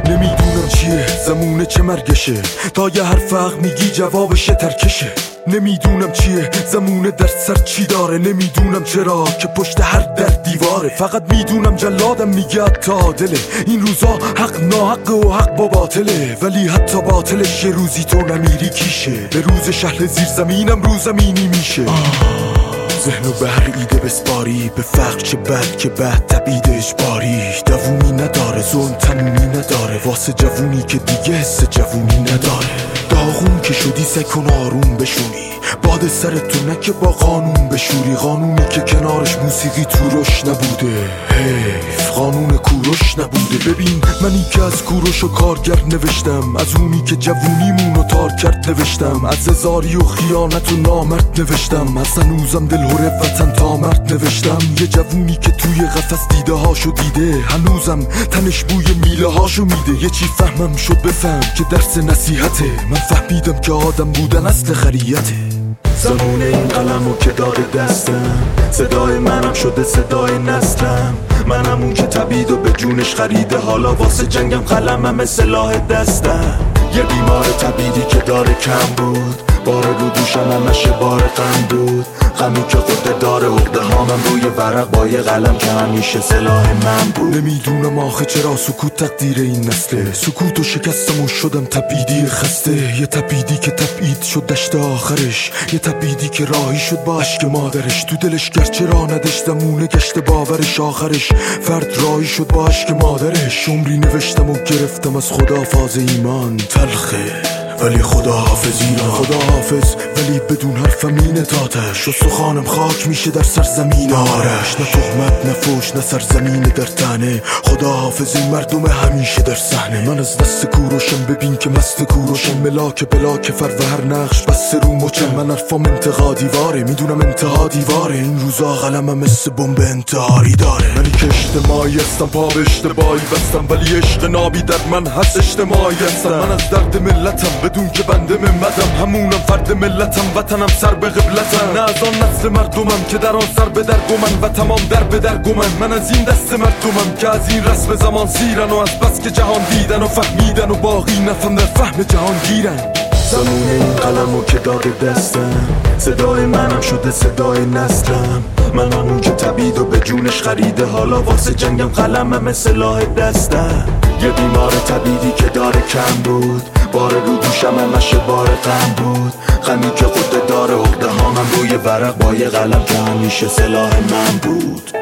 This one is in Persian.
نمیدونم چیه زمونه چه مرگشه، تا یه حرف حق میگی جوابش ترکشه. نمیدونم چیه زمونه در سر چی داره، نمیدونم چرا که پشت هر در دیواره. فقط میدونم جلادم میگه حتی عادله، این روزا حق ناحق و حق با باطله. ولی حتی باطلش یه روزی تو نمیری کیشه، به روز شهل زیر زمینم رو زمینی میشه. ذهن و به هر ایده بسپاری، به فقر چه بد که بد تبعید اجباری. دوومی نداره ظلم تمومی نداره، واسه جوونی که دیگه حس جوونی نداره. داغون که شدی سکن آروم بشونی، باد سر تو نکه با قانون بشوری. قانونی که کنارش موسیقی تو روش نبوده، حیف قانون کوروش نبوده. ببین منی که از کوروش و کارگر نوشتم، از اونی که جوونیمونو تار کرد نوشتم، از زاری و خیانت و نامرد نوشتم، از هنوزم دلهور وطن تا مرد نوشتم. یه جوونی که توی قفس دیده هاشو دیده، هنوزم تنش بوی میله هاشو میده. یه چی فهمم شد بفهم که درس نصیحته، من فهمیدم که آدم بودن اصل خریته. زمونه این قلمو که داره دستم، صدای منم شده صدای نسلم. منم اون که تبید و به جونش خریده، حالا واسه جنگم قلمم سلاح دستم. یه بیمار تبیدی که داره کم بود، بار رو دوشم همش بار غم بود. غمی که خورده داره عقده هامم روی ورق با یه قلم که همیشه سلاح من بود. نمیدونم آخه چرا سکوت تقدیر این نسله، سکوت و شکستم و شدم تبیدی خسته. یه تبیدی که تبعید شد دشت آخرش، یه تبیدی که راهی شد با عشق مادرش. تو دلش گرچه را نداشت زمونه گشت باورش، آخرش فرد راهی شد با عشق مادرش. عمری نوشتم و گرفتم از خدا فاز ایمان، تلخه ولی خدا حافظ ایران. خدا حافظ ولی بدون حرفم این تاتش، و سخانم خاک میشه در سرزمین آرش. نه تهمت نه فوش نه سرزمین در تنه، خدا حافظ این مردم همیشه در صحنه. من از دست کوروشم ببین که مست کوروشم، ملاک بلاک فر و هر نقش بس رو مچم. من حرفام انتقا دیواره، میدونم انتها دیواره. این روزا قلمم مثل بمب انتحاری داره. منی که اجتماعی هستم پا به اشتباهی بستم، ولی عشق نابی در من هست اجتماعی هستم. من از درد ملتم بدون که بنده ممدم، همونم فرد ملتم، وطنم سر به قبلتم. نه از آن نسل مردمم که در آن سر به در گمن و تمام در به در گمن. من از این دست مردمم که از این رسم زمان سیرن، و از بس که جهان دیدن و فهمیدن و باقی نفهم در فهم جهان گیرن. زمونه این قلمو که داده دستم، صدای منم شده صدای نسلم. من اون که تبید و به جونش خریده، حالا واسه جنگم قلمم سلاح دستم. یه بیمار تبیدی که داره کم بود، بار رو دوشم همش بار غم بود. غمی که خود داره عقده هامم روی ورق با یه قلم که همیشه سلاح من بود.